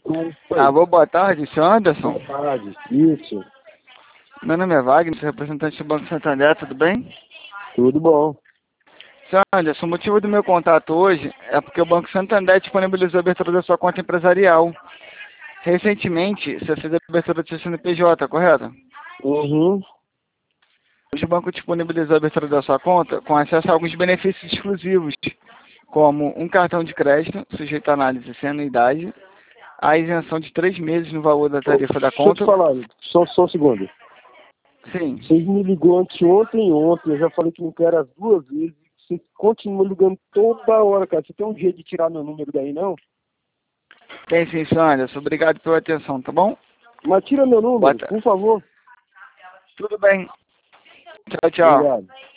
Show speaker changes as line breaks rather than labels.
Alô, boa tarde, senhor Anderson.
Boa tarde, isso.
Meu nome é Wagner, sou representante do Banco Santander, tudo bem?
Tudo bom.
Senhor Anderson, o motivo do meu contato hoje é porque o Banco Santander disponibilizou a abertura da sua conta empresarial. Recentemente, você fez a abertura do seu CNPJ, correto?
Uhum.
Hoje o banco disponibilizou a abertura da sua conta com acesso a alguns benefícios exclusivos, como um cartão de crédito, sujeito à análise sem anuidade, a isenção de 3 meses no valor da tarifa da
Deixa eu te
conta.
falar, só um segundo.
Sim.
Vocês me ligou anteontem e ontem, eu já falei que não quero as duas vezes. Vocês continuam ligando toda hora, cara. Você tem um jeito de tirar meu número daí, não?
Tem sim, senhor Anderson. Obrigado pela atenção, tá bom?
Mas tira meu número, por favor.
Tudo bem. Tchau, tchau.
Obrigado.